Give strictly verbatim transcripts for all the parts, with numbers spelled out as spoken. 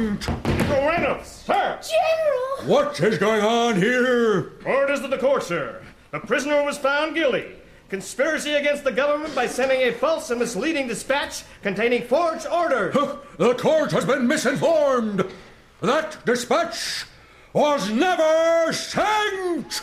sergeant! Your Honor, sir! General! What is going on here? Orders of the court, sir. The prisoner was found guilty. Conspiracy against the government by sending a false and misleading dispatch containing forged orders. The court has been misinformed. That dispatch was never sent!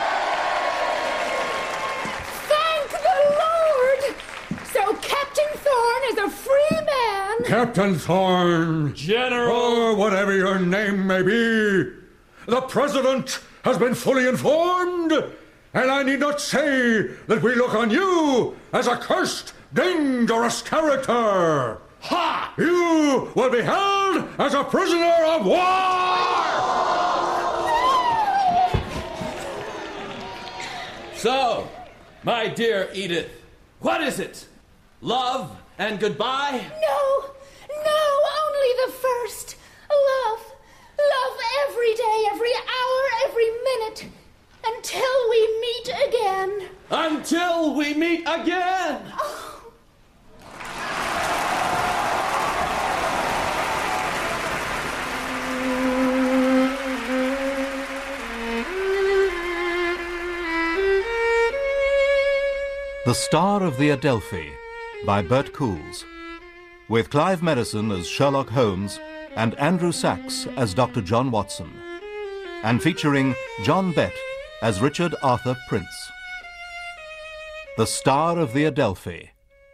Thank the Lord! So Captain Thorne is a free man! Captain Thorne! General! Or whatever your name may be, the President has been fully informed, and I need not say that we look on you as a cursed, dangerous character. Ha! You will be held as a prisoner of war! So, my dear Edith, what is it? Love and goodbye? No, no, only the first. Love. Love every day, every hour, every minute. Until we meet again. Until we meet again! Oh. The Star of the Adelphi by Bert Coules, with Clive Merrison as Sherlock Holmes and Andrew Sachs as Doctor John Watson, and featuring John Bett as Richard Arthur Prince. The Star of the Adelphi.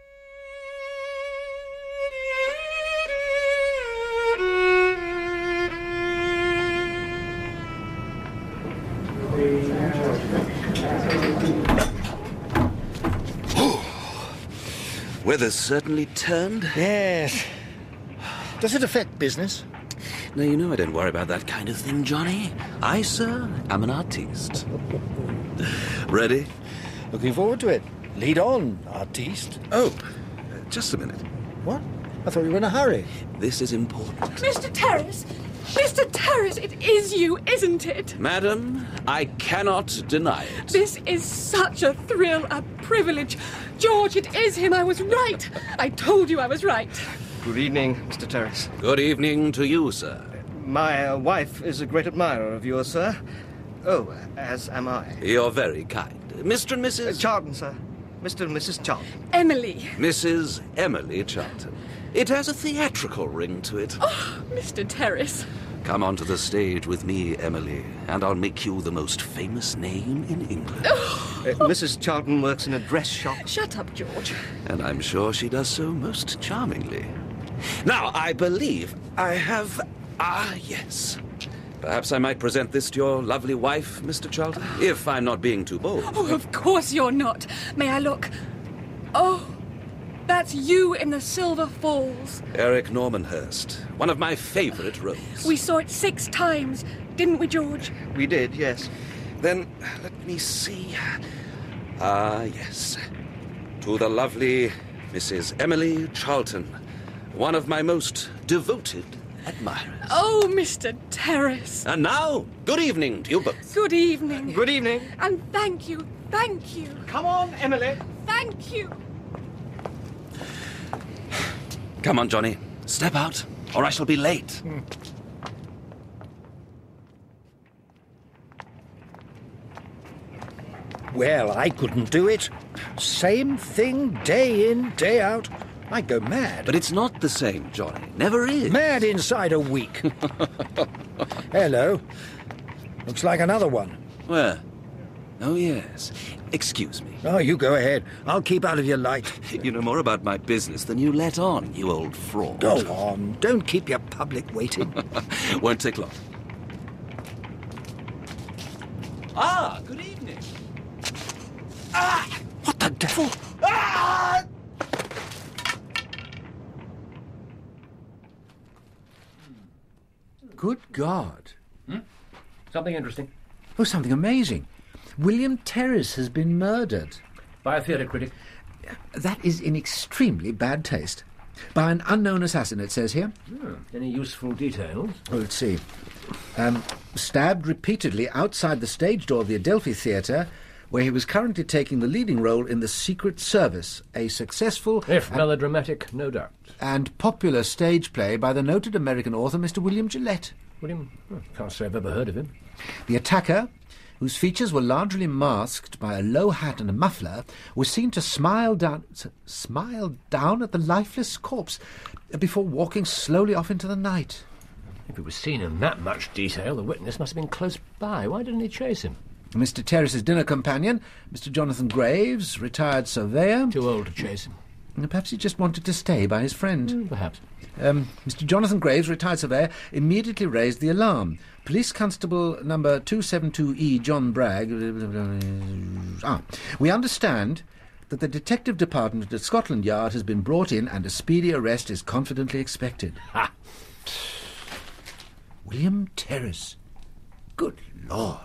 Weather's certainly turned. Yes. Does it affect business? Now, you know I don't worry about that kind of thing, Johnny. I, sir, am an artiste. Ready? Looking forward to it. Lead on, artiste. Oh, just a minute. What? I thought you were in a hurry. This is important. Mister Terrace! Mister Terrace, it is you, isn't it? Madam, I cannot deny it. This is such a thrill, a privilege. George, it is him. I was right. I told you I was right. Good evening, Mister Terrace. Good evening to you, sir. My uh, wife is a great admirer of yours, sir. Oh, as am I. You're very kind. Mister and Missus Uh, Charlton, sir. Mister and Missus Charlton. Emily. Missus Emily Charlton. It has a theatrical ring to it. Oh, Mister Terrace. Come onto the stage with me, Emily, and I'll make you the most famous name in England. Uh, Missus Charlton works in a dress shop. Shut up, George. And I'm sure she does so most charmingly. Now, I believe I have... Ah, yes. Perhaps I might present this to your lovely wife, Mister Charlton, if I'm not being too bold. Oh, of course you're not. May I look? Oh, that's you in the Silver Falls. Eric Normanhurst, one of my favourite roles. We saw it six times, didn't we, George? We did, yes. Then, let me see. Ah, yes. To the lovely Missus Emily Charlton, one of my most devoted admirers. Oh, Mister Terrace. And now, good evening to you both. Good evening. Good evening. And thank you, thank you. Come on, Emily. Thank you. Come on, Johnny. Step out, or I shall be late. Mm. Well, I couldn't do it. Same thing day in, day out. I'd go mad. But it's not the same, Johnny. Never is. Mad inside a week. Hello. Looks like another one. Where? Oh, yes. Excuse me. Oh, you go ahead. I'll keep out of your light. You know more about my business than you let on, you old fraud. Go on. Don't keep your public waiting. Won't take long. Ah, good evening. Ah! What the devil? Ah! Good God. Hmm? Something interesting. Oh, something amazing. William Terrace has been murdered. By a theatre critic? That is in extremely bad taste. By an unknown assassin, it says here. Hmm. Any useful details? Oh, let's see. Um, stabbed repeatedly outside the stage door of the Adelphi Theatre where he was currently taking the leading role in The Secret Service, a successful... If melodramatic, no doubt. ...and popular stage play by the noted American author Mister William Gillette. William? Oh, can't say I've ever heard of him. The attacker, whose features were largely masked by a low hat and a muffler, was seen to smile down, smile down at the lifeless corpse before walking slowly off into the night. If it was seen in that much detail, the witness must have been close by. Why didn't he chase him? Mister Terrace's dinner companion, Mister Jonathan Graves, retired surveyor... Too old to chase him. Perhaps he just wanted to stay by his friend. Mm, perhaps. Um, Mister Jonathan Graves, retired surveyor, immediately raised the alarm. Police Constable number two seventy-two E, John Bragg... Ah, we understand that the Detective Department at Scotland Yard has been brought in and a speedy arrest is confidently expected. Ha! William Terrace. Good Lord.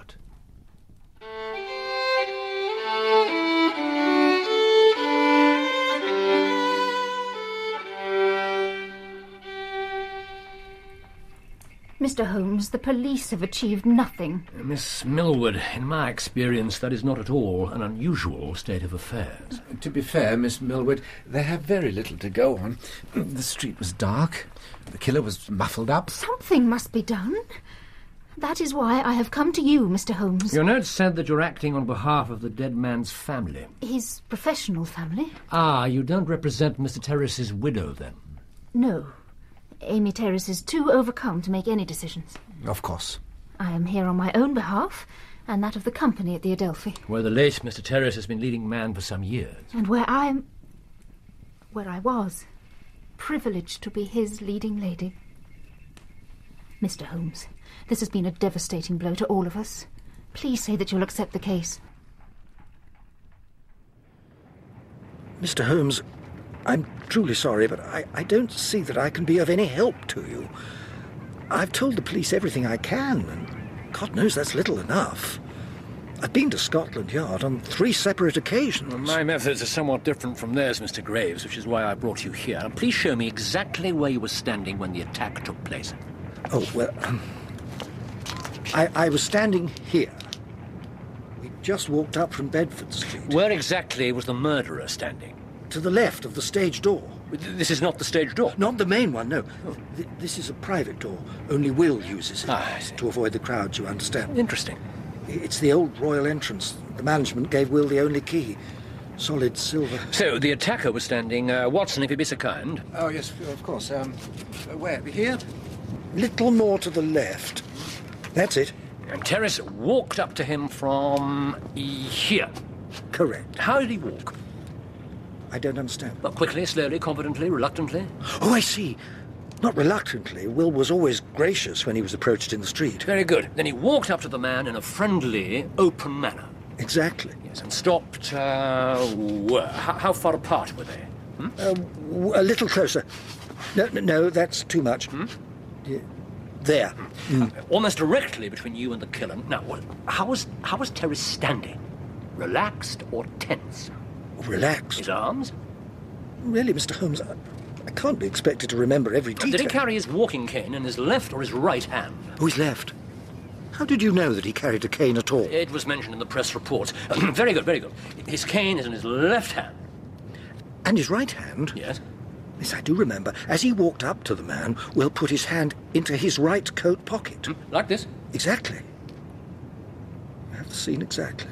Mister Holmes, the police have achieved nothing. Uh, Miss Millward, in my experience, that is not at all an unusual state of affairs. To be fair, Miss Millward, they have very little to go on. The street was dark. The killer was muffled up. Something must be done. That is why I have come to you, Mister Holmes. Your note said that you're acting on behalf of the dead man's family. His professional family? Ah, you don't represent Mister Terrace's widow, then? No. Amy Terrace is too overcome to make any decisions. Of course. I am here on my own behalf and that of the company at the Adelphi. Where the late Mister Terrace has been leading man for some years. And where I am... where I was privileged to be his leading lady. Mister Holmes, this has been a devastating blow to all of us. Please say that you'll accept the case. Mister Holmes, I'm truly sorry, but I, I don't see that I can be of any help to you. I've told the police everything I can, and God knows that's little enough. I've been to Scotland Yard on three separate occasions. Well, my methods are somewhat different from theirs, Mister Graves, which is why I brought you here. And please show me exactly where you were standing when the attack took place. Oh, well, um, I, I was standing here. We just walked up from Bedford Street. Where exactly was the murderer standing? To the left of the stage door. This is not the stage door? Not the main one, no. Oh. Th- this is a private door. Only Will uses it. Ah, I see. To avoid the crowds, you understand. Interesting. It's the old royal entrance. The management gave Will the only key. Solid silver. So, the attacker was standing... Uh, Watson, if you be so kind. Oh, yes, of course. Um, where? Here? Little more to the left. That's it. And Terrace walked up to him from... here. Correct. How did he walk? I don't understand. Well, quickly, slowly, confidently, reluctantly? Oh, I see. Not reluctantly. Will was always gracious when he was approached in the street. Very good. Then he walked up to the man in a friendly, open manner. Exactly. Yes, and stopped, uh... where? How, how far apart were they? Hmm? Uh, w- a little closer. No, no, no, that's too much. Hmm? Yeah. There. Mm. Uh, almost directly between you and the killer. Now, what, how was, how was Terrace standing? Relaxed or tense? Relaxed. His arms? Really, Mister Holmes, I, I can't be expected to remember every detail. Did he carry his walking cane in his left or his right hand? Oh, his left. How did you know that he carried a cane at all? It was mentioned in the press reports. Very good, very good. His cane is in his left hand. And his right hand? Yes. Yes, I do remember. As he walked up to the man, Will put his hand into his right coat pocket. Like this? Exactly. I have the scene exactly.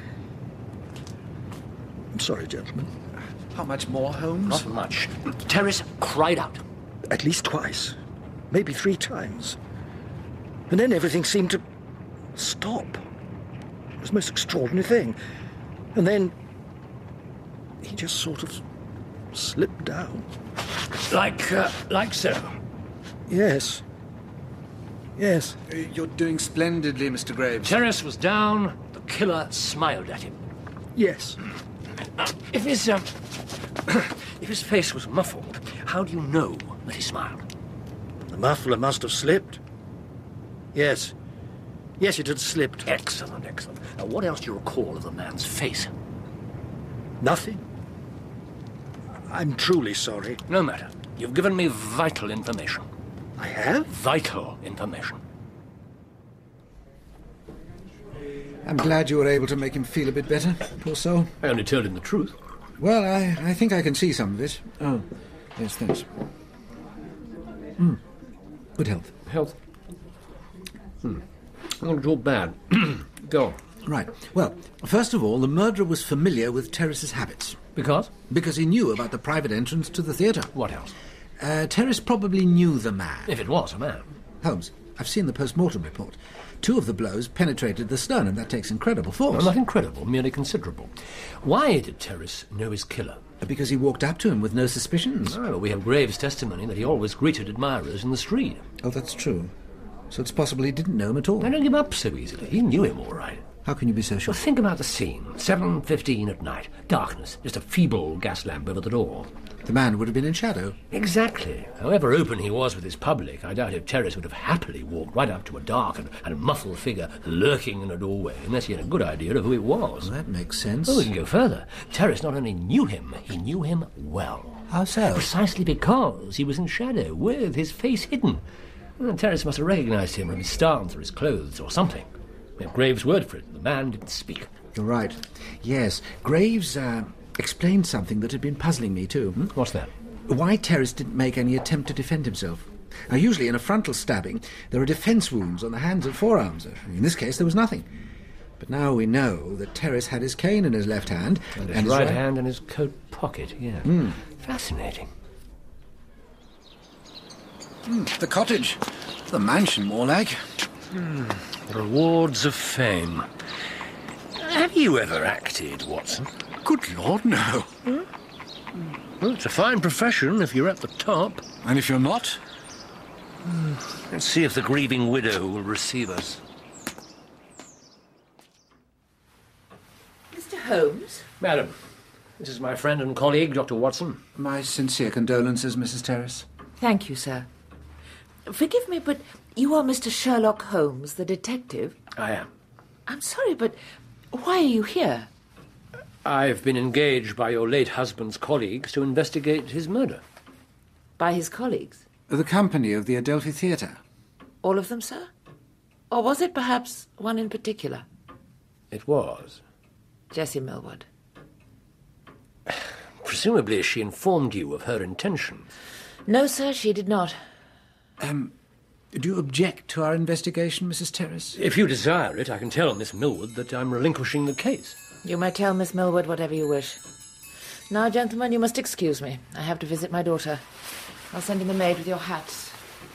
I'm sorry, gentlemen. How much more, Holmes? Not much. Terrace cried out. At least twice. Maybe three times. And then everything seemed to stop. It was the most extraordinary thing. And then he just sort of slipped down. Like, uh, like so? Yes. Yes. Uh, you're doing splendidly, Mister Graves. Terrace was down. The killer smiled at him. Yes. Uh, if his, um, if his face was muffled, how do you know that he smiled? The muffler must have slipped. Yes. Yes, it had slipped. Excellent, excellent. Now, what else do you recall of the man's face? Nothing. I'm truly sorry. No matter. You've given me vital information. I have? Vital information. I'm glad you were able to make him feel a bit better, poor soul. I only told him the truth. Well, I, I think I can see some of it. Oh, yes, thanks. Mm. Good health. Health? Hmm. Not at all bad. Go on. Right. Well, first of all, the murderer was familiar with Terrace's habits. Because? Because he knew about the private entrance to the theatre. What else? Uh, Terrace probably knew the man. If it was a man. Holmes, I've seen the post-mortem report. Two of the blows penetrated the sternum. That takes incredible force. Well, not incredible, merely considerable. Why did Terrace know his killer? Because he walked up to him with no suspicions. Oh, we have Graves' testimony that he always greeted admirers in the street. Oh, that's true. So it's possible he didn't know him at all. I don't give up so easily. He knew him all right. How can you be so sure? Well, think about the scene. seven fifteen at night. Darkness. Just a feeble gas lamp over the door. The man would have been in shadow. Exactly. However open he was with his public, I doubt if Terrace would have happily walked right up to a dark and, and muffled figure lurking in a doorway unless he had a good idea of who it was. Well, that makes sense. Oh, we can go further. Terrace not only knew him, he knew him well. How so? Precisely because he was in shadow, with his face hidden. Well, Terrace must have recognised him from his stance or his clothes or something. We have Graves' word for it. The man didn't speak. You're right. Yes, Graves uh, explained something that had been puzzling me too. Hmm? What's that? Why Terrace didn't make any attempt to defend himself. Now, usually in a frontal stabbing, there are defence wounds on the hands and forearms. In this case, there was nothing. But now we know that Terrace had his cane in his left hand. And his and right, his right hand in his coat pocket, yeah. Mm. Fascinating. Mm, the cottage. The mansion, more like. Mm. The rewards of fame. Have you ever acted, Watson? Good Lord, no. Hmm? Well, it's a fine profession if you're at the top. And if you're not? Let's see if the grieving widow will receive us. Mister Holmes? Madam, this is my friend and colleague, Doctor Watson. My sincere condolences, Missus Terrace. Thank you, sir. Forgive me, but you are Mister Sherlock Holmes, the detective? I am. I'm sorry, but why are you here? I've been engaged by your late husband's colleagues to investigate his murder. By his colleagues? The company of the Adelphi Theatre. All of them, sir? Or was it perhaps one in particular? It was. Jessie Millward. Presumably she informed you of her intention. No, sir, she did not. Um, do you object to our investigation, Missus Terrace? If you desire it, I can tell Miss Millward that I'm relinquishing the case. You may tell Miss Millward whatever you wish. Now, gentlemen, you must excuse me. I have to visit my daughter. I'll send in the maid with your hats.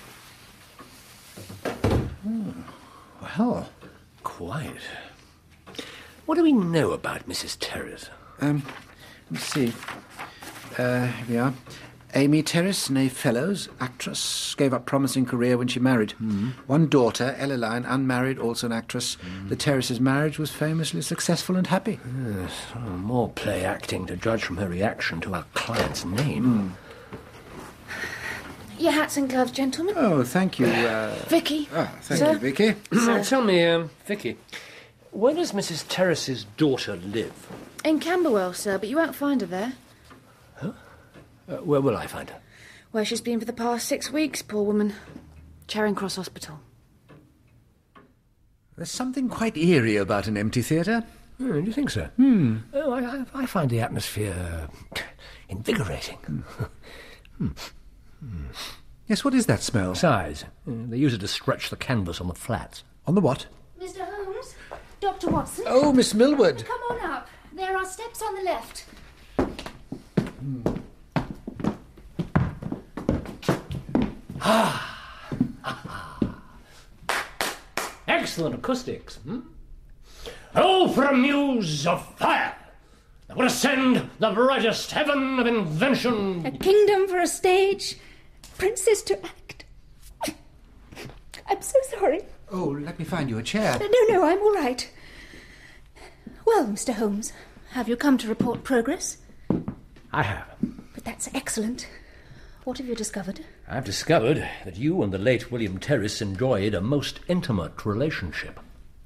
Oh, well. Quiet. What do we know about Missus Terrace? Um, let's see. Uh, here we are. Amy Terrace, née Fellows, actress, gave up promising career when she married. Mm. One daughter, Ellaline, unmarried, also an actress. Mm. The Terraces' marriage was famously successful and happy. Yes, oh, more play acting to judge from her reaction to our client's name. Mm. Your hats and gloves, gentlemen. Oh, thank you. Uh... Vicky. Ah, thank Sir? you, Vicky. Now, tell me, um, Vicky, where does Missus Terrace's daughter live? In Camberwell, sir, but you won't find her there. Huh? Uh, where will I find her? Where she's been for the past six weeks, poor woman. Charing Cross Hospital. There's something quite eerie about an empty theatre. Oh, do you think so? Hmm. Oh, I, I, I find the atmosphere invigorating. Hmm. Hmm. Yes, what is that smell? Size. Uh, they use it to stretch the canvas on the flats. On the what? Mister Holmes? Doctor Watson? Oh, Miss Millward. Come on up. There are steps on the left. Hmm. Ah! Excellent acoustics. Hmm? Oh, for a muse of fire that would ascend the brightest heaven of invention. A kingdom for a stage, princess to act. I'm so sorry. Oh, let me find you a chair. No, no, I'm all right. Well, Mister Holmes, have you come to report progress? I have. But that's excellent. What have you discovered? I've discovered that you and the late William Terrace enjoyed a most intimate relationship.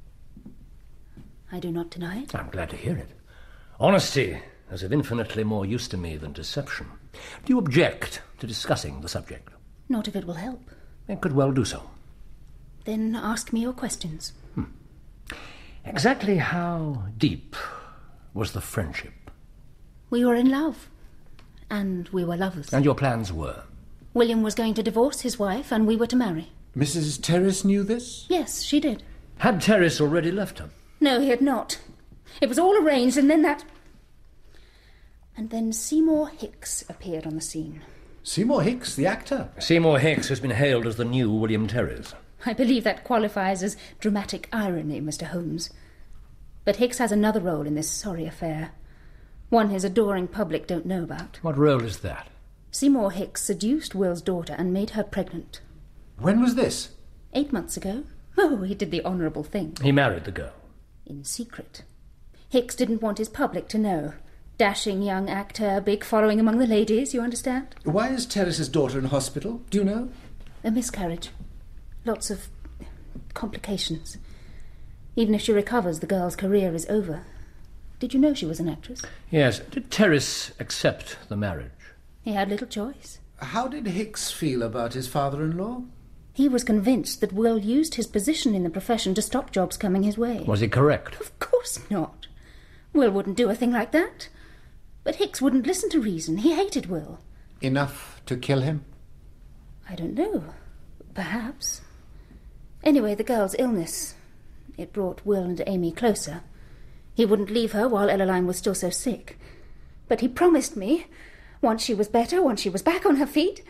I do not deny it. I'm glad to hear it. Honesty is of infinitely more use to me than deception. Do you object to discussing the subject? Not if it will help. It could well do so. Then ask me your questions. Hmm. Exactly how deep was the friendship? We were in love, and we were lovers. And your plans were? William was going to divorce his wife, and we were to marry. Missus Terrace knew this? Yes, she did. Had Terrace already left her? No, he had not. It was all arranged, and then that... And then Seymour Hicks appeared on the scene. Seymour Hicks, the actor? Seymour Hicks has been hailed as the new William Terrace. I believe that qualifies as dramatic irony, Mister Holmes. But Hicks has another role in this sorry affair. One his adoring public don't know about. What role is that? Seymour Hicks seduced Will's daughter and made her pregnant. When was this? Eight months ago. Oh, he did the honourable thing. He married the girl. In secret. Hicks didn't want his public to know. Dashing young actor, big following among the ladies, you understand? Why is Terrace's daughter in hospital? Do you know? A miscarriage. Lots of complications. Even if she recovers, the girl's career is over. Did you know she was an actress? Yes. Did Terrace accept the marriage? He had little choice. How did Hicks feel about his father-in-law? He was convinced that Will used his position in the profession to stop jobs coming his way. Was he correct? Of course not. Will wouldn't do a thing like that. But Hicks wouldn't listen to reason. He hated Will. Enough to kill him? I don't know. Perhaps. Anyway, the girl's illness. It brought Will and Amy closer. He wouldn't leave her while Ellaline was still so sick. But he promised me, once she was better, once she was back on her feet...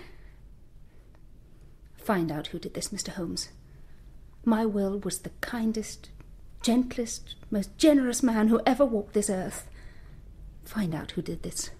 Find out who did this, Mister Holmes. My Will was the kindest, gentlest, most generous man who ever walked this earth. Find out who did this.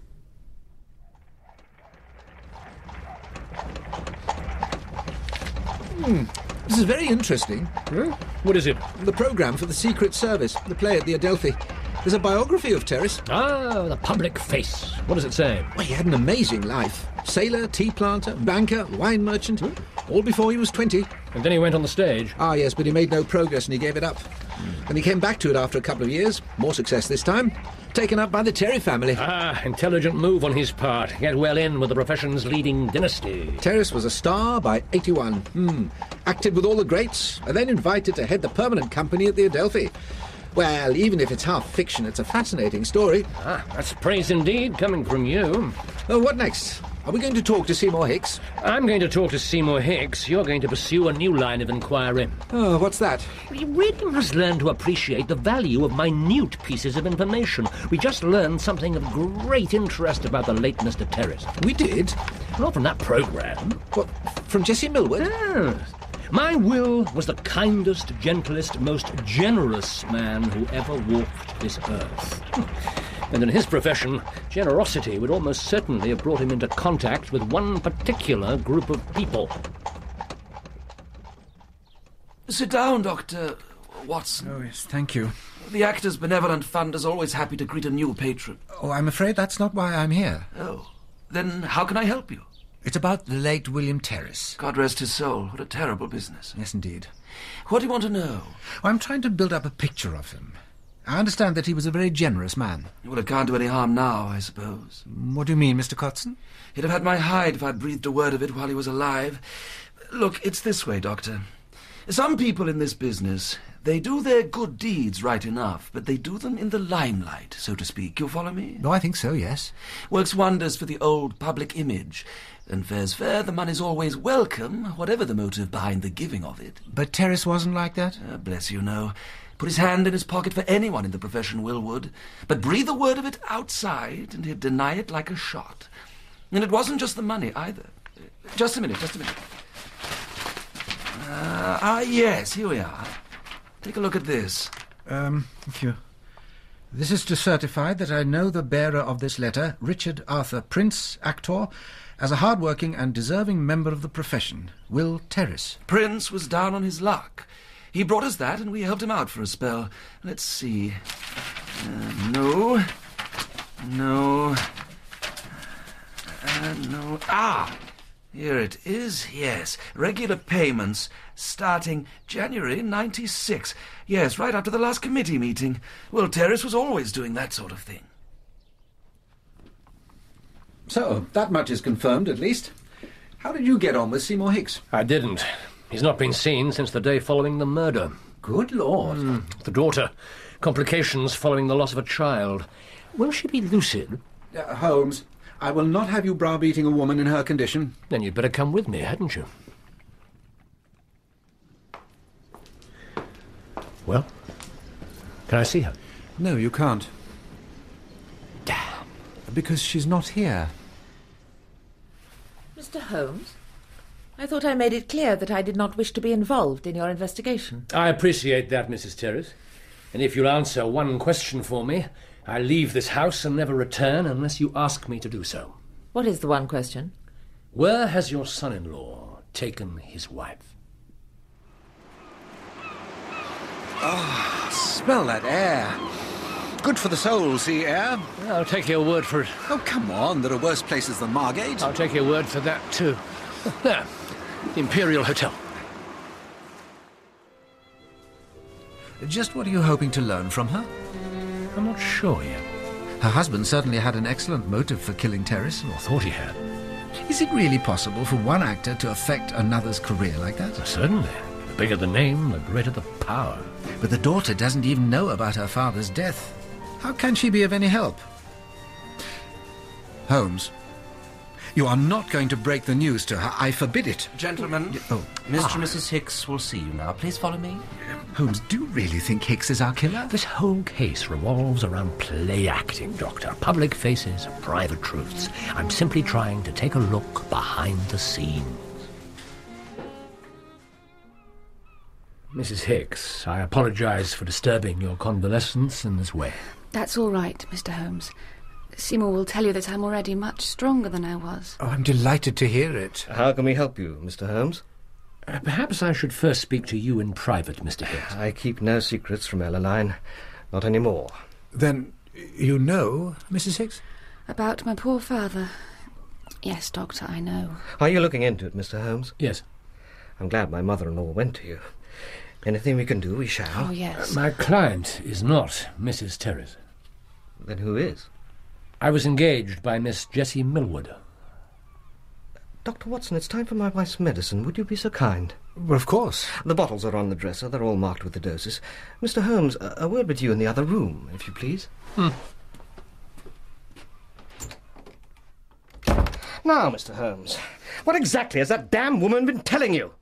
Hmm. This is very interesting. Hmm? What is it? The programme for the Secret Service, the play at the Adelphi. There's a biography of Terrace. Ah, the public face. What does it say? Well, he had an amazing life. Sailor, tea planter, banker, wine merchant, hmm? all before he was twenty. And then he went on the stage. Ah, yes, but he made no progress and he gave it up. Mm. And he came back to it after a couple of years. More success this time. Taken up by the Terry family. Ah, intelligent move on his part. Get well in with the profession's leading dynasty. Terrace was a star by eighty-one. Hmm. Acted with all the greats, and then invited to head the permanent company at the Adelphi. Well, even if it's half fiction, it's a fascinating story. Ah, that's praise indeed, coming from you. Oh, what next? Are we going to talk to Seymour Hicks? I'm going to talk to Seymour Hicks. You're going to pursue a new line of inquiry. Oh, what's that? You really must learn to appreciate the value of minute pieces of information. We just learned something of great interest about the late Mister Terrace. We did? Not from that programme. What, from Jessie Millward? Yes. My Will was the kindest, gentlest, most generous man who ever walked this earth. And in his profession, generosity would almost certainly have brought him into contact with one particular group of people. Sit down, Doctor Watson. Oh, yes, thank you. The Actors' Benevolent Fund is always happy to greet a new patron. Oh, I'm afraid that's not why I'm here. Oh, then how can I help you? It's about the late William Terrace. God rest his soul. What a terrible business. Yes, indeed. What do you want to know? Well, I'm trying to build up a picture of him. I understand that he was a very generous man. Well, it can't do any harm now, I suppose. What do you mean, Mister Cotson? He'd have had my hide if I'd breathed a word of it while he was alive. Look, it's this way, Doctor. Some people in this business, they do their good deeds right enough, but they do them in the limelight, so to speak. You follow me? No, I think so, yes. Works wonders for the old public image. And fair's fair, the money's always welcome, whatever the motive behind the giving of it. But Terrace wasn't like that? Uh, bless you, no. Put his hand in his pocket for anyone in the profession, Will would. But breathe a word of it outside, and he'd deny it like a shot. And it wasn't just the money, either. Just a minute, just a minute. Uh, ah, yes, here we are. Take a look at this. Um, thank you. This is to certify that I know the bearer of this letter, Richard Arthur Prince, actor, as a hard-working and deserving member of the profession, Will Terrace. Prince was down on his luck. He brought us that, and we helped him out for a spell. Let's see. Uh, no. No. Uh, no. Ah! Here it is, yes. Regular payments starting January ninety-six. Yes, right after the last committee meeting. Well, Terrace was always doing that sort of thing. So, that much is confirmed, at least. How did you get on with Seymour Hicks? I didn't. He's not been seen since the day following the murder. Good Lord. Mm, the daughter. Complications following the loss of a child. Will she be lucid? Uh, Holmes, I will not have you browbeating a woman in her condition. Then you'd better come with me, hadn't you? Well, can I see her? No, you can't. Damn. Because she's not here. Mister Holmes, I thought I made it clear that I did not wish to be involved in your investigation. I appreciate that, Missus Terrace. And if you'll answer one question for me, I'll leave this house and never return unless you ask me to do so. What is the one question? Where has your son-in-law taken his wife? Oh, smell that air. Good for the soul, sea air. I'll take your word for it. Oh, come on. There are worse places than Margate. I'll take your word for that, too. There. The Imperial Hotel. Just what are you hoping to learn from her? I'm not sure yet. Her husband certainly had an excellent motive for killing Terrace. Or thought he had. Is it really possible for one actor to affect another's career like that? Certainly. The bigger the name, the greater the power. But the daughter doesn't even know about her father's death. How can she be of any help? Holmes, you are not going to break the news to her. I forbid it. Gentlemen, oh. Mister ah. and Missus Hicks will see you now. Please follow me. Holmes, do you really think Hicks is our killer? This whole case revolves around play acting, Doctor. Public faces, private truths. I'm simply trying to take a look behind the scenes. Missus Hicks, I apologize for disturbing your convalescence in this way. That's all right, Mister Holmes. Seymour will tell you that I'm already much stronger than I was. Oh, I'm delighted to hear it. How can we help you, Mister Holmes? Uh, perhaps I should first speak to you in private, Mister Hicks. I keep no secrets from Ellaline. Not any more. Then you know, Missus Hicks? About my poor father. Yes, Doctor, I know. Are you looking into it, Mister Holmes? Yes. I'm glad my mother-in-law went to you. Anything we can do, we shall. Oh, yes. Uh, my client is not Missus Terrace. Then who is? I was engaged by Miss Jessie Millwood. Doctor Watson, it's time for my wife's medicine. Would you be so kind? Well, of course. The bottles are on the dresser. They're all marked with the doses. Mister Holmes, a, a word with you in the other room, if you please. Hmm. Now, Mister Holmes, what exactly has that damn woman been telling you?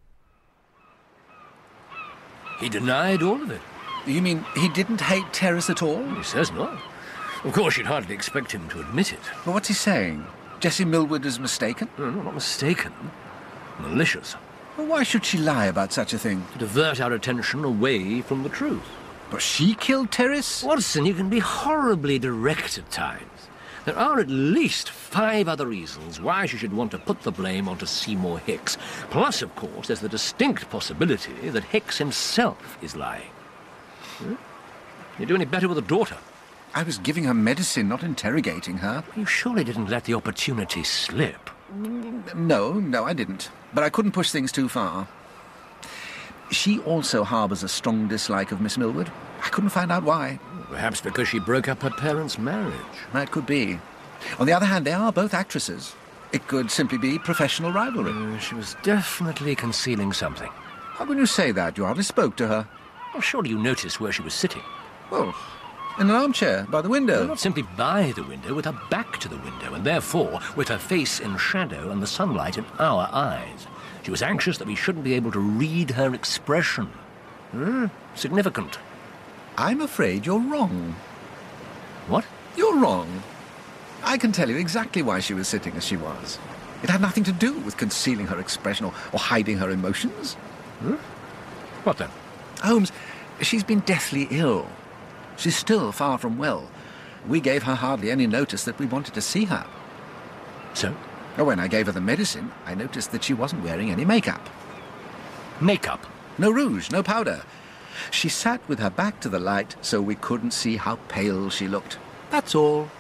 He denied all of it. You mean he didn't hate Terrace at all? He says not. Of course, you'd hardly expect him to admit it. Well, what's he saying? Jessie Millwood is mistaken? No, no, not mistaken. Malicious. Well, why should she lie about such a thing? To divert our attention away from the truth. But she killed Terrace? Watson, you can be horribly direct at times. There are at least five other reasons why she should want to put the blame onto Seymour Hicks. Plus, of course, there's the distinct possibility that Hicks himself is lying. Hmm? You do any better with a daughter? I was giving her medicine, not interrogating her. You surely didn't let the opportunity slip. No, no, I didn't. But I couldn't push things too far. She also harbours a strong dislike of Miss Millwood. I couldn't find out why. Perhaps because she broke up her parents' marriage. That could be. On the other hand, they are both actresses. It could simply be professional rivalry. Uh, she was definitely concealing something. How can you say that? You hardly spoke to her. Well, surely you noticed where she was sitting. Well, in an armchair, by the window. Well, not simply by the window, with her back to the window, and therefore with her face in shadow and the sunlight in our eyes. She was anxious that we shouldn't be able to read her expression. Hmm? Significant. I'm afraid you're wrong. What? You're wrong. I can tell you exactly why she was sitting as she was. It had nothing to do with concealing her expression or, or hiding her emotions. Hmm? What then? Holmes, she's been deathly ill. She's still far from well. We gave her hardly any notice that we wanted to see her. So? When I gave her the medicine, I noticed that she wasn't wearing any makeup. Makeup? No rouge, no powder. She sat with her back to the light, so we couldn't see how pale she looked. That's all.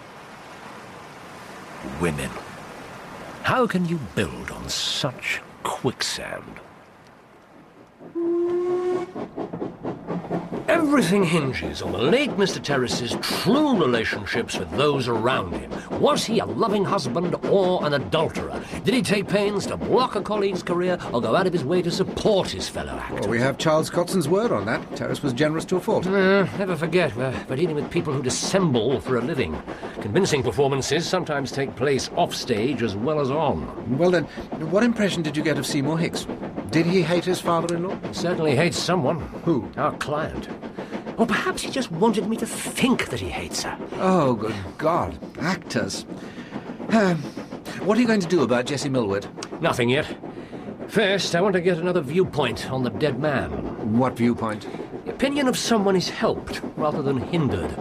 Women. How can you build on such quicksand? Every Everything hinges on the late Mister Terrace's true relationships with those around him. Was he a loving husband or an adulterer? Did he take pains to block a colleague's career or go out of his way to support his fellow actor? Well, we have Charles Cotson's word on that. Terrace was generous to a fault. Uh, never forget, we're, we're dealing with people who dissemble for a living. Convincing performances sometimes take place off stage as well as on. Well then, what impression did you get of Seymour Hicks? Did he hate his father-in-law? He certainly hates someone. Who? Our client. Or perhaps he just wanted me to think that he hates her. Oh, good God. Actors. Uh, what are you going to do about Jessie Millward? Nothing yet. First, I want to get another viewpoint on the dead man. What viewpoint? The opinion of someone he's helped rather than hindered.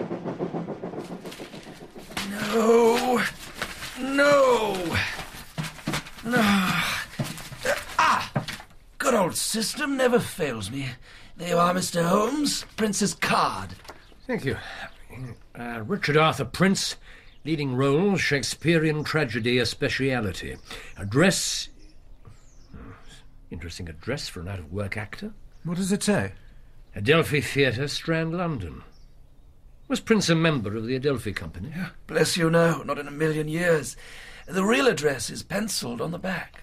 No. No. No. Ah! Good old system never fails me. There you are, Mister Holmes. Prince's card. Thank you. Uh, Richard Arthur Prince, leading roles, Shakespearean tragedy, a speciality. Address... Interesting address for an out-of-work actor. What does it say? Adelphi Theatre, Strand, London. Was Prince a member of the Adelphi Company? Yeah, bless you, no. Not in a million years. The real address is penciled on the back.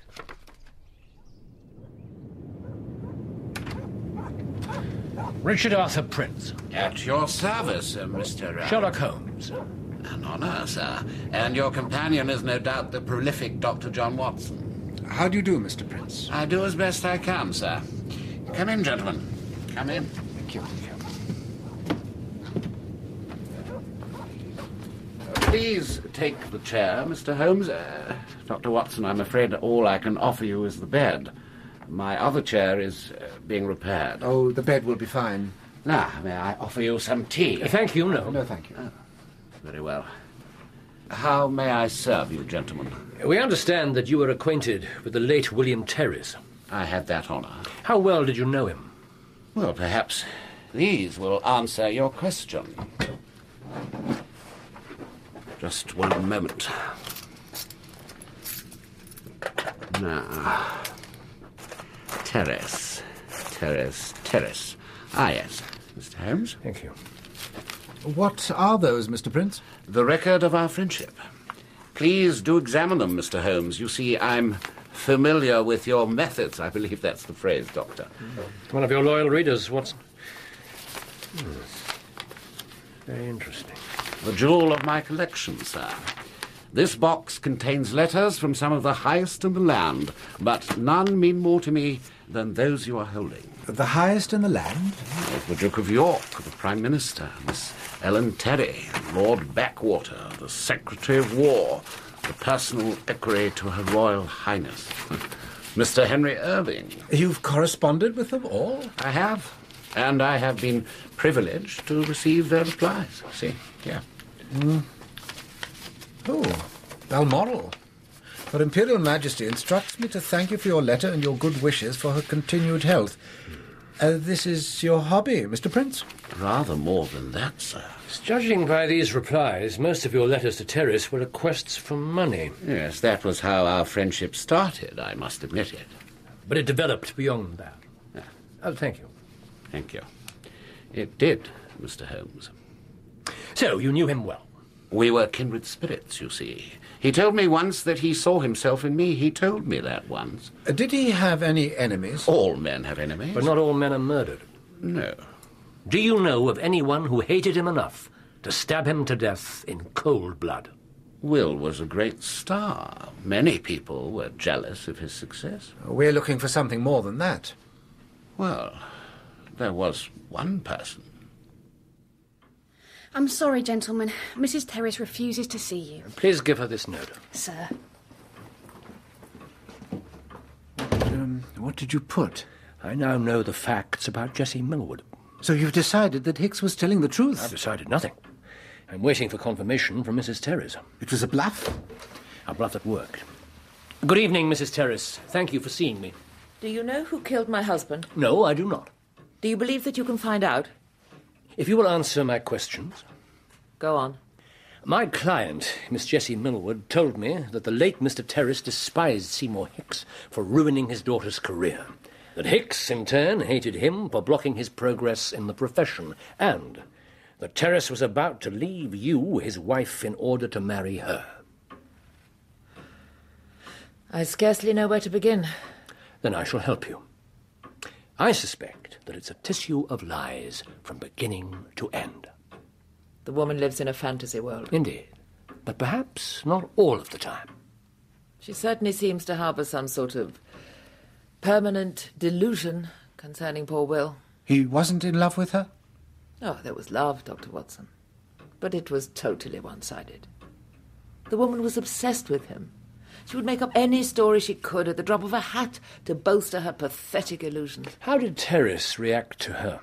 Richard Arthur Prince. At your service, uh, Mister Uh, Sherlock Holmes. An honour, sir. And your companion is no doubt the prolific Doctor John Watson. How do you do, Mister Prince? I do as best I can, sir. Come in, gentlemen. Come in. Thank you. Please take the chair, Mister Holmes. Uh, Doctor Watson, I'm afraid all I can offer you is the bed. My other chair is uh, being repaired. Oh, the bed will be fine. Now, may I offer you some tea? Uh, thank you, no. No, thank you. Oh, very well. How may I serve you, gentlemen? We understand that you were acquainted with the late William Terrace. I had that honour. How well did you know him? Well, perhaps these will answer your question. Just one moment. Now... Terrace, Terrace, Terrace. Ah, yes, Mister Holmes. Thank you. What are those, Mister Prince? The record of our friendship. Please do examine them, Mister Holmes. You see, I'm familiar with your methods. I believe that's the phrase, Doctor. One of your loyal readers, Watson. Hmm. Very interesting. The jewel of my collection, sir. This box contains letters from some of the highest in the land, but none mean more to me than those you are holding. The highest in the land? The Duke of York, the Prime Minister, Miss Ellen Terry, Lord Backwater, the Secretary of War, the personal equerry to Her Royal Highness, Mister Henry Irving. You've corresponded with them all? I have, and I have been privileged to receive their replies. See, here. Mm. Oh, Balmoral. Her Imperial Majesty instructs me to thank you for your letter and your good wishes for her continued health. Uh, this is your hobby, Mister Prince? Rather more than that, sir. Judging by these replies, most of your letters to Terrace were requests for money. Yes, that was how our friendship started, I must admit it. But it developed beyond that. Yeah. Oh, thank you. Thank you. It did, Mister Holmes. So, you knew him well? We were kindred spirits, you see. He told me once that he saw himself in me. He told me that once. Uh, did he have any enemies? All men have enemies. But not all men are murdered. No. Do you know of anyone who hated him enough to stab him to death in cold blood? Will was a great star. Many people were jealous of his success. We're looking for something more than that. Well, there was one person. I'm sorry, gentlemen. Missus Terrace refuses to see you. Please give her this note. Sir. Um, what did you put? I now know the facts about Jessie Millward. So you've decided that Hicks was telling the truth? I've decided nothing. I'm waiting for confirmation from Missus Terrace. It was a bluff? A bluff that worked. Good evening, Missus Terrace. Thank you for seeing me. Do you know who killed my husband? No, I do not. Do you believe that you can find out? If you will answer my questions. Go on. My client, Miss Jessie Millward, told me that the late Mister Terrace despised Seymour Hicks for ruining his daughter's career. that Hicks, in turn, hated him for blocking his progress in the profession, and that Terrace was about to leave you, his wife, in order to marry her. I scarcely know where to begin. Then I shall help you. I suspect that it's a tissue of lies from beginning to end. The woman lives in a fantasy world. Indeed, but perhaps not all of the time. She certainly seems to harbour some sort of permanent delusion concerning poor Will. He wasn't in love with her? Oh, there was love, Doctor Watson. But it was totally one-sided. The woman was obsessed with him. She would make up any story she could at the drop of a hat to bolster her pathetic illusions. How did Terrace react to her?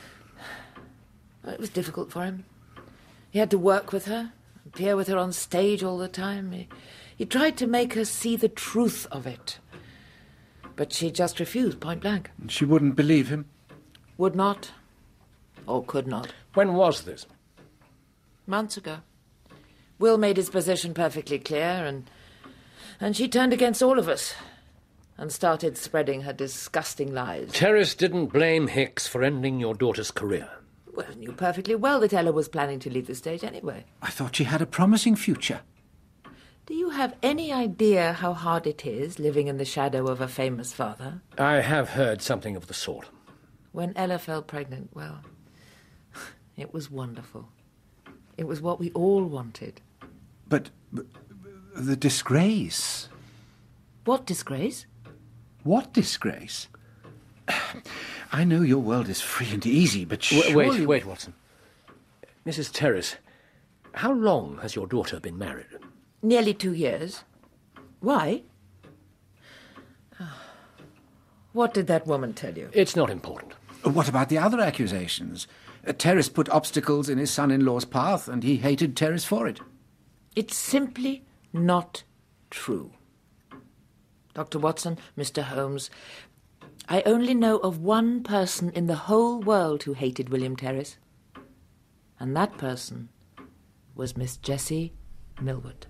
It was difficult for him. He had to work with her, appear with her on stage all the time. He, he tried to make her see the truth of it. But she just refused, point blank. She wouldn't believe him? Would not. Or could not. When was this? Months ago. Will made his position perfectly clear, and and she turned against all of us and started spreading her disgusting lies. Terrace didn't blame Hicks for ending your daughter's career. Well, knew perfectly well that Ella was planning to leave the stage anyway. I thought she had a promising future. Do you have any idea how hard it is living in the shadow of a famous father? I have heard something of the sort. When Ella fell pregnant, well, it was wonderful. It was what we all wanted. But, but the disgrace... What disgrace? What disgrace? I know your world is free and easy, but surely... Wait, wait, wait, Watson. Missus Terrace, how long has your daughter been married? Nearly two years. Why? What did that woman tell you? It's not important. What about the other accusations? Uh, Terrace put obstacles in his son-in-law's path, and he hated Terrace for it. It's simply not true. Doctor Watson, Mister Holmes, I only know of one person in the whole world who hated William Terrace. And that person was Miss Jessie Millward.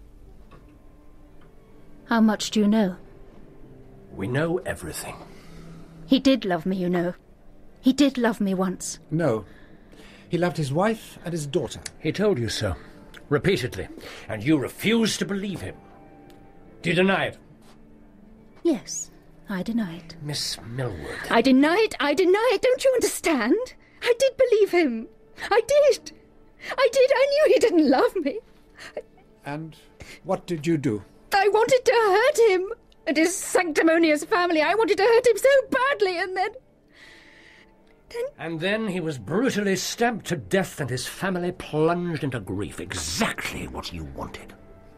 How much do you know? We know everything. He did love me, you know. He did love me once. No. He loved his wife and his daughter. He told you so, repeatedly, and you refused to believe him. Do you deny it? Yes, I deny it. Miss Millward. I deny it, I deny it, don't you understand? I did believe him. I did. I did, I knew he didn't love me. And what did you do? I wanted to hurt him and his sanctimonious family. I wanted to hurt him so badly, and then... then... And then he was brutally stabbed to death and his family plunged into grief. Exactly what you wanted.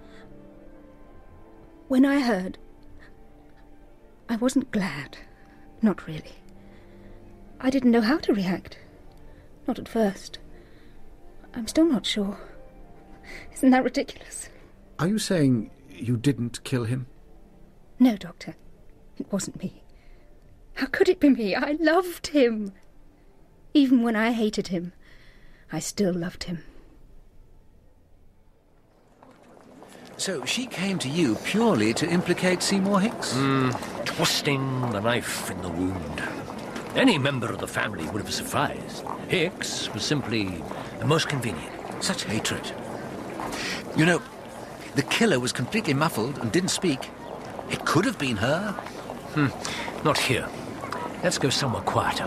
When I heard... I wasn't glad. Not really. I didn't know how to react. Not at first. I'm still not sure. Isn't that ridiculous? Are you saying you didn't kill him? No, Doctor. It wasn't me. How could it be me? I loved him. Even when I hated him, I still loved him. So she came to you purely to implicate Seymour Hicks? Mm, twisting the knife in the wound. Any member of the family would have sufficed. Hicks was simply the most convenient. Such hatred. You know, the killer was completely muffled and didn't speak. It could have been her. Hmm, not here. Let's go somewhere quieter.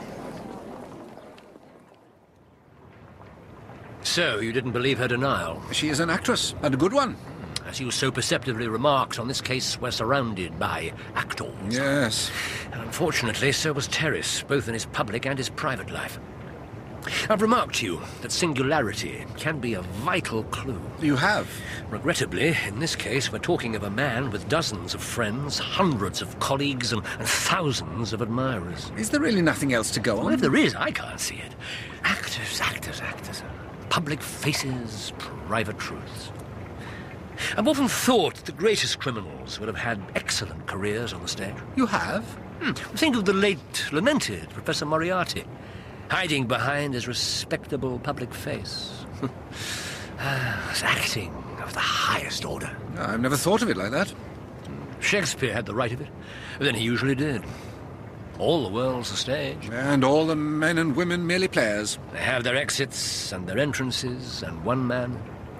So, you didn't believe her denial? She is an actress, and a good one. As you so perceptively remarked, on this case we're surrounded by actors. Yes. And unfortunately, so was Terrace, both in his public and his private life. I've remarked to you that singularity can be a vital clue. You have? Regrettably, in this case, we're talking of a man with dozens of friends, hundreds of colleagues, and, and thousands of admirers. Is there really nothing else to go on? Well, if there is, I can't see it. Actors, actors, actors. Public faces, private truths. I've often thought the greatest criminals would have had excellent careers on the stage. You have? Hmm. Think of the late, lamented Professor Moriarty, hiding behind his respectable public face. uh, acting of the highest order. I've never thought of it like that. Shakespeare had the right of it. Then he usually did. All the world's a stage. And all the men and women merely players. They have their exits and their entrances, and one man...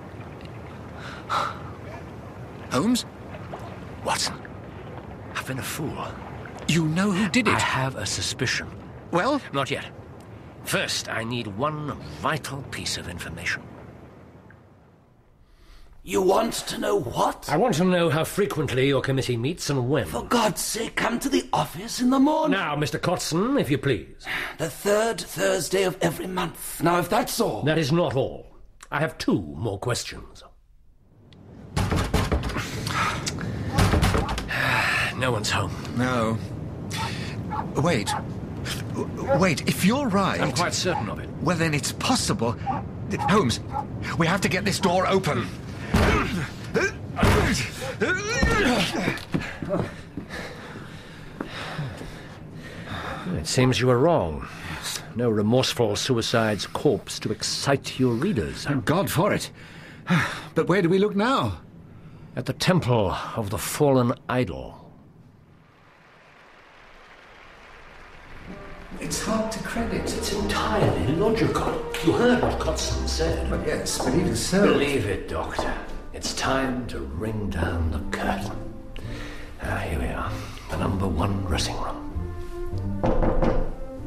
Holmes? Watson, I've been a fool. You know who did it? I have a suspicion. Well? Not yet. First, I need one vital piece of information. You want to know what? I want to know how frequently your committee meets and when. For God's sake, come to the office in the morning. Now, Mister Cotson, if you please. The third Thursday of every month. Now, if that's all... That is not all. I have two more questions. No one's home. No. Wait. Wait, if you're right... I'm quite certain of it. Well, then it's possible... Holmes, we have to get this door open. It seems you were wrong. No remorseful suicide's corpse to excite your readers. Thank God for it. But where do we look now? At the temple of the fallen idol. It's hard to credit. It's entirely logical. You heard what Cotson said. Well, yes, but even so... Believe it, Doctor. It's time to ring down the curtain. Ah, here we are. The number one dressing room.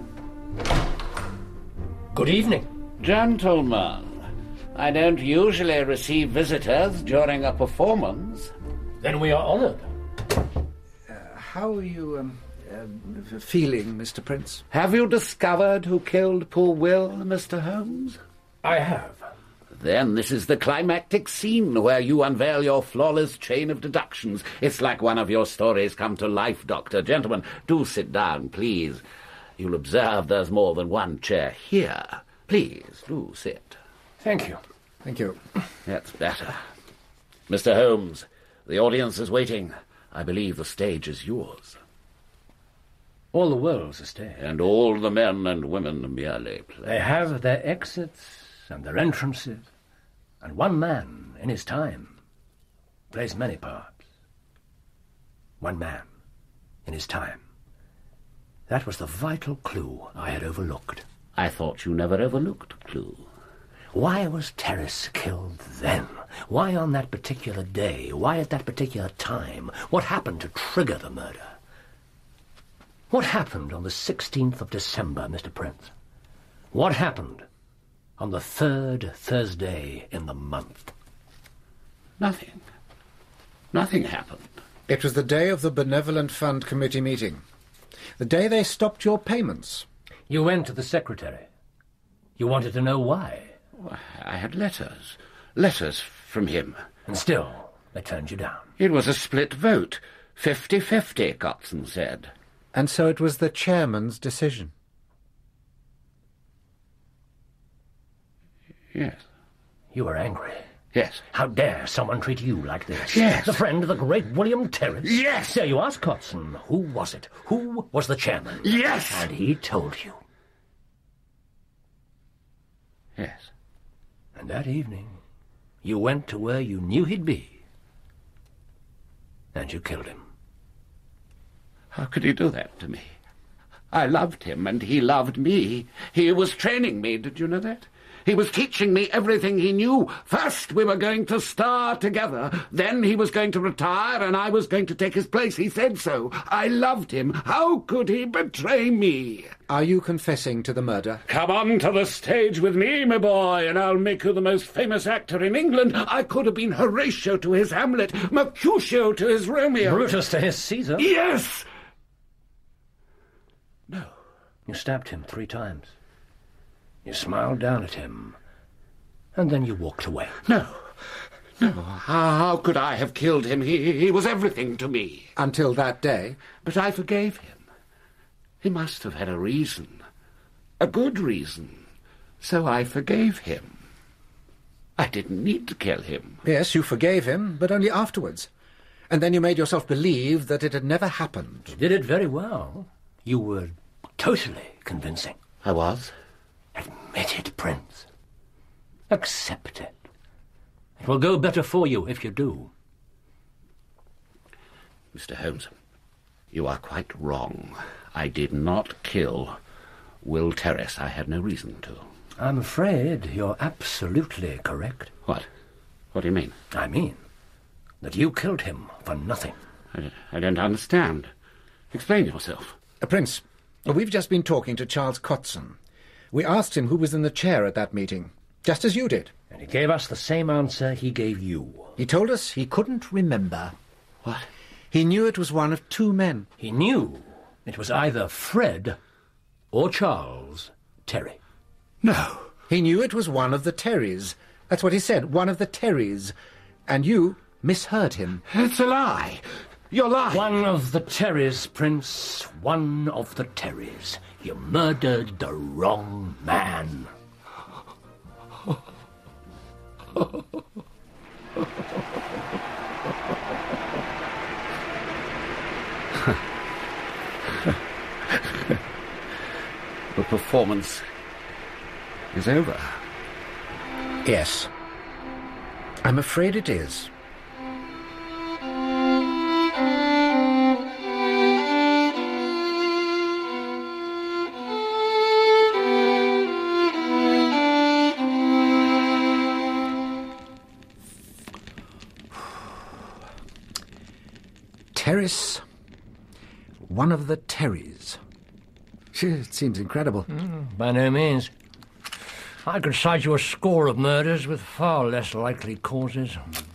Good evening. Gentlemen, I don't usually receive visitors during a performance. Then we are honoured. Uh, how are you, um... Uh, feeling, Mister Prince? Have you discovered who killed poor Will, Mister Holmes? I have. Then this is the climactic scene where you unveil your flawless chain of deductions. It's like one of your stories come to life, Doctor. Gentlemen, do sit down, please. You'll observe there's more than one chair here. Please, do sit. Thank you. Thank you. That's better. Mister Holmes, the audience is waiting. I believe the stage is yours. All the world's a stage. And all the men and women merely play. They have their exits and their entrances, and one man, in his time, plays many parts. One man, in his time. That was the vital clue I had overlooked. I thought you never overlooked a clue. Why was Terrace killed then? Why on that particular day? Why at that particular time? What happened to trigger the murder? What happened on the sixteenth of December, Mister Prince? What happened on the third Thursday in the month? Nothing. Nothing happened. It was the day of the Benevolent Fund Committee meeting. The day they stopped your payments. You went to the secretary. You wanted to know why. I had letters. Letters from him. And still, they turned you down. It was a split vote. Fifty-fifty, Cotson said. And so it was the chairman's decision. Yes. You were angry. Yes. How dare someone treat you like this? Yes. The friend of the great William Terrace? Yes. Dare you ask Cotson, who was it? Who was the chairman? Yes. And he told you. Yes. And that evening, you went to where you knew he'd be, and you killed him. How could he do that to me? I loved him, and he loved me. He was training me, did you know that? He was teaching me everything he knew. First we were going to star together. Then he was going to retire, and I was going to take his place. He said so. I loved him. How could he betray me? Are you confessing to the murder? Come on to the stage with me, my boy, and I'll make you the most famous actor in England. I could have been Horatio to his Hamlet, Mercutio to his Romeo. Brutus to his Caesar. Yes! No. You stabbed him three times. You smiled down at him, and then you walked away. No, no, how, how could I have killed him? He, he was everything to me. Until that day. But I forgave him. He must have had a reason, a good reason, so I forgave him. I didn't need to kill him. Yes, you forgave him, but only afterwards. And then you made yourself believe that it had never happened. You did it very well. You were totally convincing. I was? Admit it, Prince. Accept it. It will go better for you if you do. Mister Holmes, you are quite wrong. I did not kill Will Terrace. I had no reason to. I'm afraid you're absolutely correct. What? What do you mean? I mean that you killed him for nothing. I, I don't understand. Explain yourself. Uh, Prince, we've just been talking to Charles Kotzen. We asked him who was in the chair at that meeting, just as you did. And he gave us the same answer he gave you. He told us he couldn't remember. What? He knew it was one of two men. He knew it was either Fred or Charles Terry. No. He knew it was one of the Terrys. That's what he said, one of the Terrys. And you misheard him. It's a lie. You're lying. One of the Terrys, Prince. One of the Terrys. You murdered the wrong man. The performance is over. Yes. I'm afraid it is. Terrace, one of the Terrys. It seems incredible. Mm, by no means. I could cite you a score of murders with far less likely causes.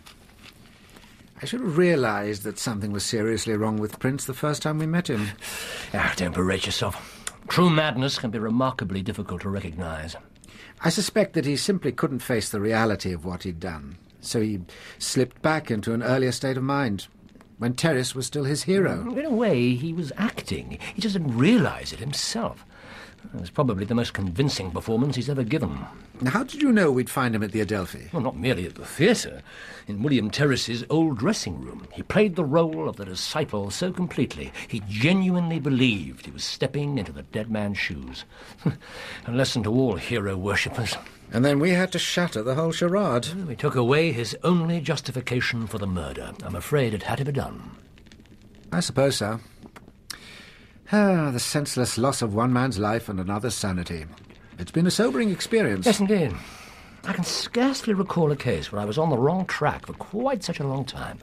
I should have realised that something was seriously wrong with Prince the first time we met him. Ah, don't berate yourself. True madness can be remarkably difficult to recognise. I suspect that he simply couldn't face the reality of what he'd done, so he slipped back into an earlier state of mind, when Terrace was still his hero. In a way, he was acting. He just didn't realise it himself. It was probably the most convincing performance he's ever given. Now, how did you know we'd find him at the Adelphi? Well, not merely at the theatre. In William Terrace's old dressing room. He played the role of the disciple so completely, he genuinely believed he was stepping into the dead man's shoes. A lesson to all hero worshippers. And then we had to shatter the whole charade. We took away his only justification for the murder. I'm afraid it had to be done. I suppose so. Ah, the senseless loss of one man's life and another's sanity. It's been a sobering experience. Yes, indeed. I can scarcely recall a case where I was on the wrong track for quite such a long time.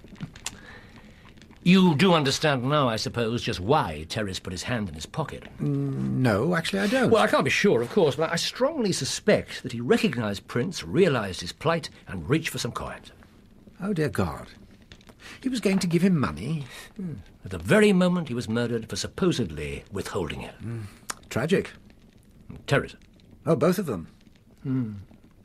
You do understand now, I suppose, just why Terrace put his hand in his pocket. Mm, no, actually I don't. Well, I can't be sure, of course, but I strongly suspect that he recognised Prince, realised his plight, and reached for some coins. Oh, dear God. He was going to give him money? Hmm. At the very moment he was murdered for supposedly withholding it. Mm. Tragic. Terrace. Oh, both of them. Hmm.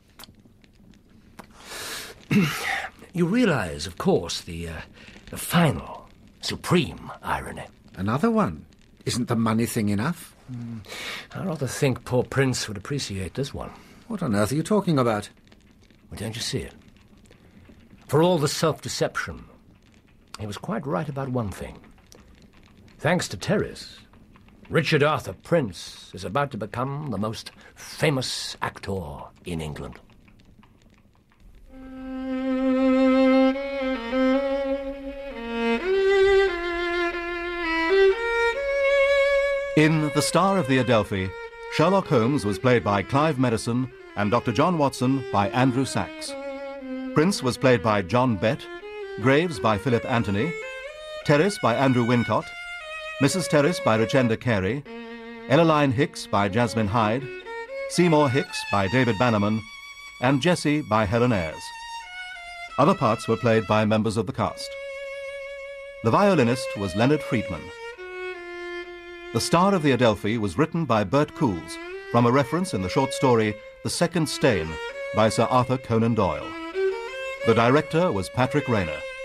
You realise, of course, the, uh, the final... supreme irony. Another one? Isn't the money thing enough? Mm. I rather think poor Prince would appreciate this one. What on earth are you talking about? Well, don't you see it? For all the self-deception, he was quite right about one thing. Thanks to Terrace, Richard Arthur Prince is about to become the most famous actor in England. In The Star of the Adelphi, Sherlock Holmes was played by Clive Medicine and Doctor John Watson by Andrew Sachs. Prince was played by John Bett, Graves by Philip Anthony, Terrace by Andrew Wincott, Missus Terrace by Richenda Carey, Ellaline Hicks by Jasmine Hyde, Seymour Hicks by David Bannerman, and Jessie by Helen Ayres. Other parts were played by members of the cast. The violinist was Leonard Friedman. The Star of the Adelphi was written by Bert Coules from a reference in the short story The Second Stain by Sir Arthur Conan Doyle. The director was Patrick Rayner.